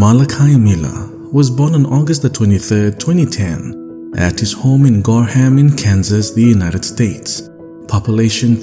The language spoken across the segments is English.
Malachi Miller was born on August 23, 2010, at his home in Gorham in Kansas, the United States, population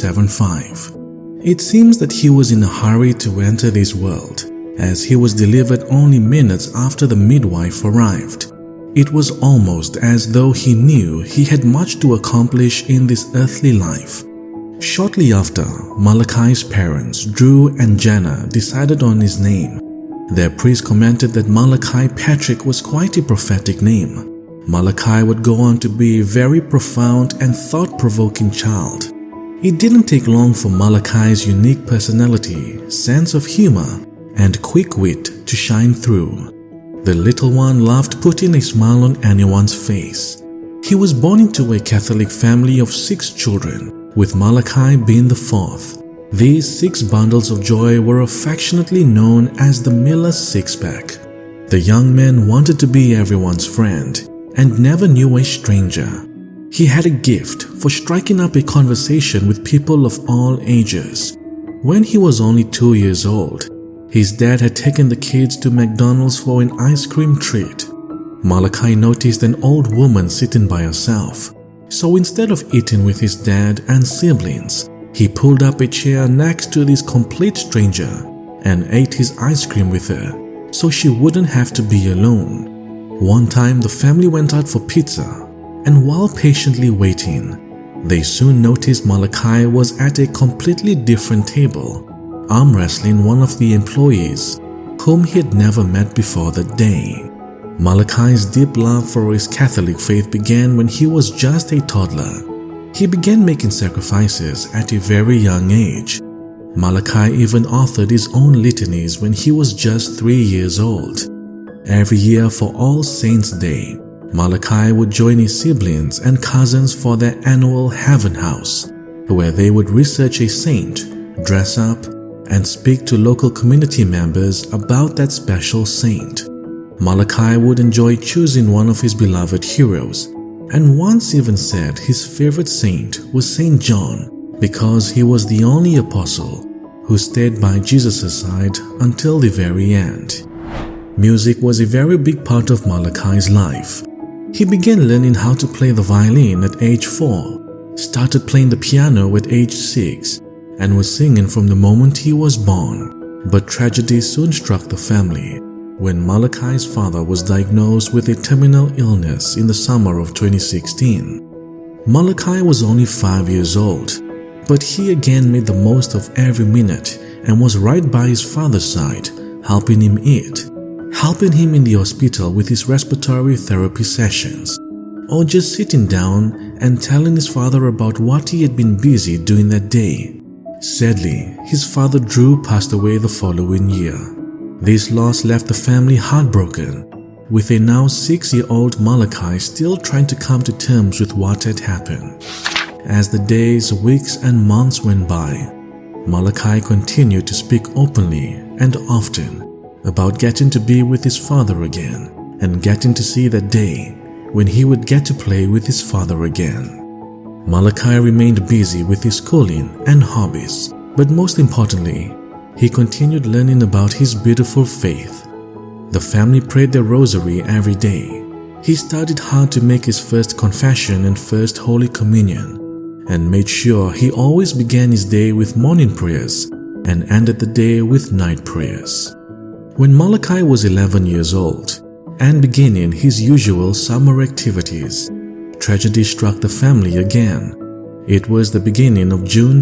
375. It seems that he was in a hurry to enter this world, as he was delivered only minutes after the midwife arrived. It was almost as though he knew he had much to accomplish in this earthly life. Shortly after, Malachi's parents, Drew and Jana, decided on his name. Their priest commented that Malachi Patrick was quite a prophetic name. Malachi would go on to be a very profound and thought-provoking child. It didn't take long for Malachi's unique personality, sense of humor, and quick wit to shine through. The little one loved putting a smile on anyone's face. He was born into a Catholic family of 6 children, with Malachi being the 4th. These 6 bundles of joy were affectionately known as the Miller Six-Pack. The young man wanted to be everyone's friend and never knew a stranger. He had a gift for striking up a conversation with people of all ages. When he was only 2 years old, his dad had taken the kids to McDonald's for an ice cream treat. Malachi noticed an old woman sitting by herself, so instead of eating with his dad and siblings, he pulled up a chair next to this complete stranger and ate his ice cream with her, so she wouldn't have to be alone. One time the family went out for pizza, and while patiently waiting, they soon noticed Malachi was at a completely different table, arm wrestling one of the employees, whom he had never met before that day. Malachi's deep love for his Catholic faith began when he was just a toddler. He began making sacrifices at a very young age. Malachi even authored his own litanies when he was just 3 years old. Every year for All Saints' Day, Malachi would join his siblings and cousins for their annual Heaven House, where they would research a saint, dress up, and speak to local community members about that special saint. Malachi would enjoy choosing one of his beloved heroes, and once even said his favorite saint was Saint John because he was the only apostle who stayed by Jesus' side until the very end. Music was a very big part of Malachi's life. He began learning how to play the violin at age 4, started playing the piano at age 6, and was singing from the moment he was born. But tragedy soon struck the family when Malachi's father was diagnosed with a terminal illness in the summer of 2016. Malachi was only 5 years old, but he again made the most of every minute and was right by his father's side, helping him eat, helping him in the hospital with his respiratory therapy sessions, or just sitting down and telling his father about what he had been busy doing that day. Sadly, his father Drew passed away the following year. This loss left the family heartbroken, with a now 6-year-old Malachi still trying to come to terms with what had happened. As the days, weeks, and months went by, Malachi continued to speak openly and often about getting to be with his father again and getting to see that day when he would get to play with his father again. Malachi remained busy with his schooling and hobbies, but most importantly, he continued learning about his beautiful faith. The family prayed their rosary every day. He studied hard to make his first confession and first Holy Communion, and made sure he always began his day with morning prayers and ended the day with night prayers. When Malachi was 11 years old and beginning his usual summer activities, tragedy struck the family again. It was the beginning of June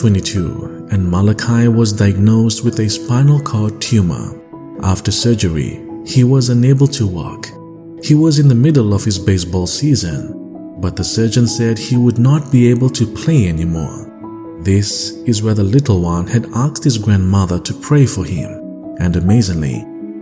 2022, and Malachi was diagnosed with a spinal cord tumor. After surgery, he was unable to walk. He was in the middle of his baseball season, but the surgeon said he would not be able to play anymore. This is where the little one had asked his grandmother to pray for him, and amazingly,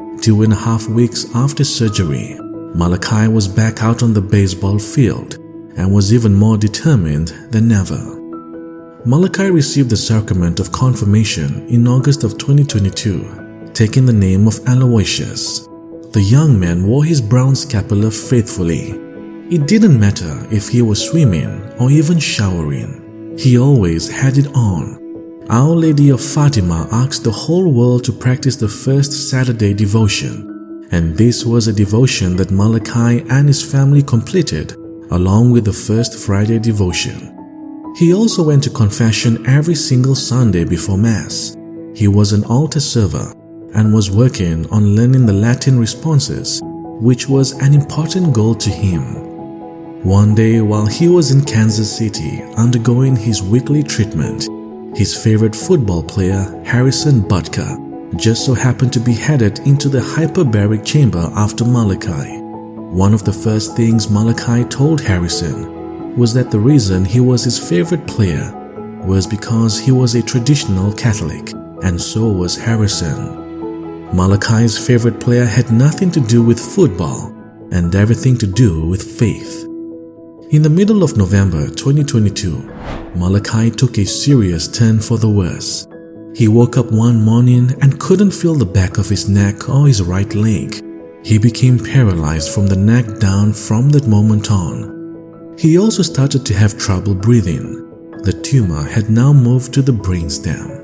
2.5 weeks after surgery, Malachi was back out on the baseball field and was even more determined than ever. Malachi received the sacrament of confirmation in August of 2022, taking the name of Aloysius. The young man wore his brown scapular faithfully. It didn't matter if he was swimming or even showering. He always had it on. Our Lady of Fatima asked the whole world to practice the first Saturday devotion and this was a devotion that Malachi and his family completed along with the first Friday devotion. He also went to confession every single Sunday before Mass. He was an altar server and was working on learning the Latin responses, which was an important goal to him. One day, while he was in Kansas City undergoing his weekly treatment, his favorite football player, Harrison Butker, just so happened to be headed into the hyperbaric chamber after Malachi. One of the first things Malachi told Harrison was that the reason he was his favorite player was because he was a traditional Catholic, and so was Harrison. Malachi's favorite player had nothing to do with football and everything to do with faith. In the middle of November 2022, Malachi took a serious turn for the worse. He woke up one morning and couldn't feel the back of his neck or his right leg. He became paralyzed from the neck down from that moment on. He also started to have trouble breathing. The tumor had now moved to the brainstem.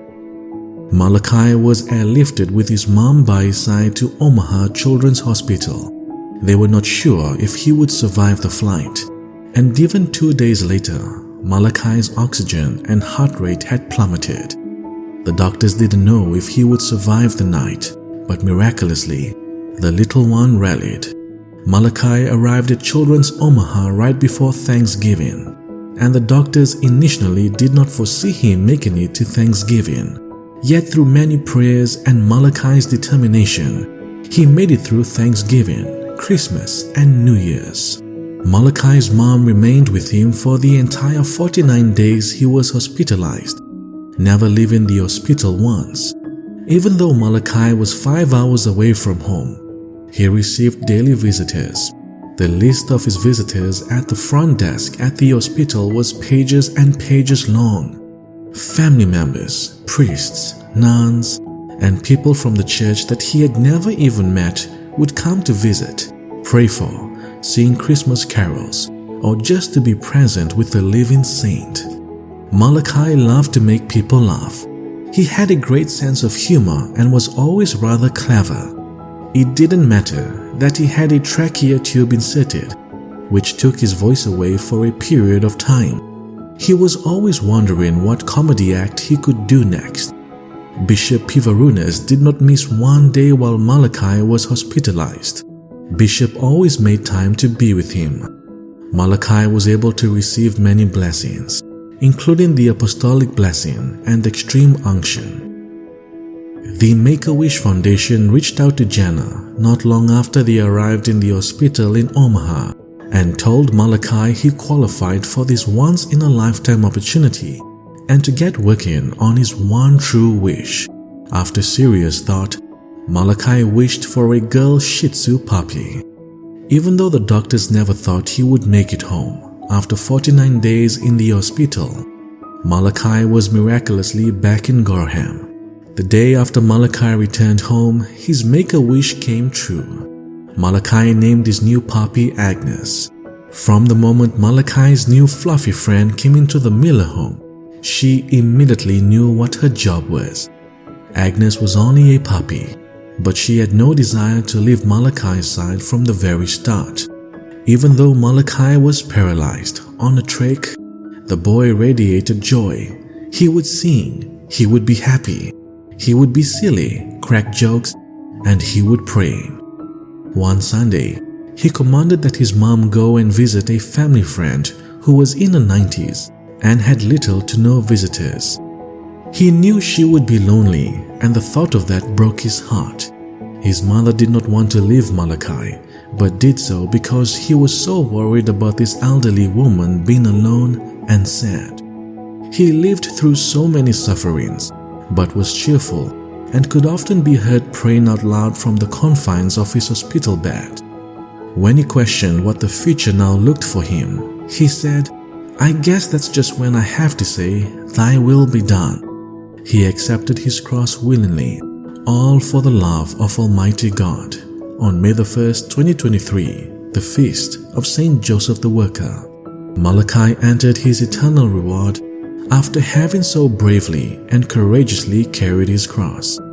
Malachi was airlifted with his mom by his side to Omaha Children's Hospital. They were not sure if he would survive the flight, and even 2 days later, Malachi's oxygen and heart rate had plummeted. The doctors didn't know if he would survive the night, but miraculously, the little one rallied. Malachi arrived at Children's Omaha right before Thanksgiving, and the doctors initially did not foresee him making it to Thanksgiving. Yet through many prayers and Malachi's determination, he made it through Thanksgiving, Christmas, and New Year's. Malachi's mom remained with him for the entire 49 days he was hospitalized, never leaving the hospital once. Even though Malachi was 5 hours away from home, he received daily visitors. The list of his visitors at the front desk at the hospital was pages and pages long. Family members, priests, nuns, and people from the church that he had never even met would come to visit, pray for, sing Christmas carols, or just to be present with the living saint. Malachi loved to make people laugh. He had a great sense of humor and was always rather clever. It didn't matter that he had a trachea tube inserted, which took his voice away for a period of time. He was always wondering what comedy act he could do next. Bishop Pivarunas did not miss one day while Malachi was hospitalized. Bishop always made time to be with him. Malachi was able to receive many blessings, including the apostolic blessing and extreme unction. The Make-A-Wish Foundation reached out to Jenna not long after they arrived in the hospital in Omaha and told Malachi he qualified for this once-in-a-lifetime opportunity and to get working on his one true wish. After serious thought, Malachi wished for a girl Shih Tzu puppy. Even though the doctors never thought he would make it home, after 49 days in the hospital, Malachi was miraculously back in Gorham. The day after Malachi returned home, his Make-A-Wish came true. Malachi named his new puppy Agnes. From the moment Malachi's new fluffy friend came into the Miller home, she immediately knew what her job was. Agnes was only a puppy, but she had no desire to leave Malachi's side from the very start. Even though Malachi was paralyzed on a trach, the boy radiated joy. He would sing, he would be happy, he would be silly, crack jokes, and he would pray. One Sunday, he commanded that his mom go and visit a family friend who was in her 90s and had little to no visitors. He knew she would be lonely, and the thought of that broke his heart. His mother did not want to leave Malachi, but did so because he was so worried about this elderly woman being alone and sad. He lived through so many sufferings, but was cheerful and could often be heard praying out loud from the confines of his hospital bed. When he questioned what the future now looked for him, he said, "I guess that's just when I have to say, 'Thy will be done.'" He accepted his cross willingly, all for the love of Almighty God. On May 1st, 2023, the feast of Saint Joseph the Worker, Malachi entered his eternal reward after having so bravely and courageously carried his cross.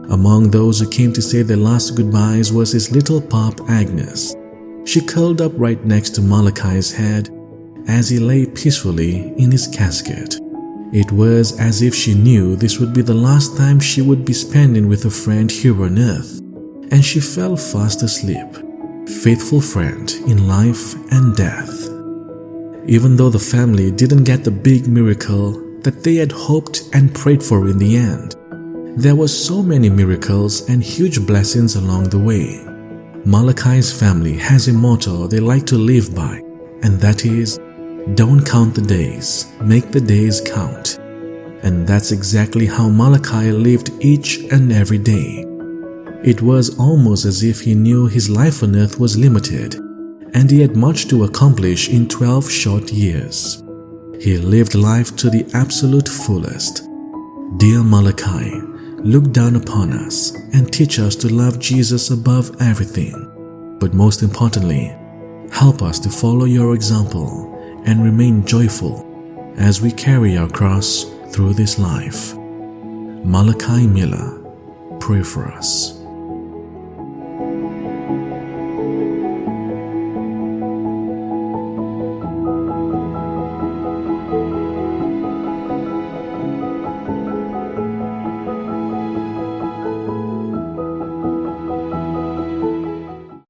Among those who came to say their last goodbyes was his little pup Agnes. She curled up right next to Malachi's head as he lay peacefully in his casket. It was as if she knew this would be the last time she would be spending with a friend here on earth, and she fell fast asleep, faithful friend in life and death. Even though the family didn't get the big miracle that they had hoped and prayed for in the end, there were so many miracles and huge blessings along the way. Malachi's family has a motto they like to live by, and that is, don't count the days, make the days count. And that's exactly how Malachi lived each and every day. It was almost as if he knew his life on earth was limited, and he had much to accomplish in 12 short years. He lived life to the absolute fullest. Dear Malachi, look down upon us and teach us to love Jesus above everything. But most importantly, help us to follow your example and remain joyful as we carry our cross through this life. Malachi Miller, pray for us.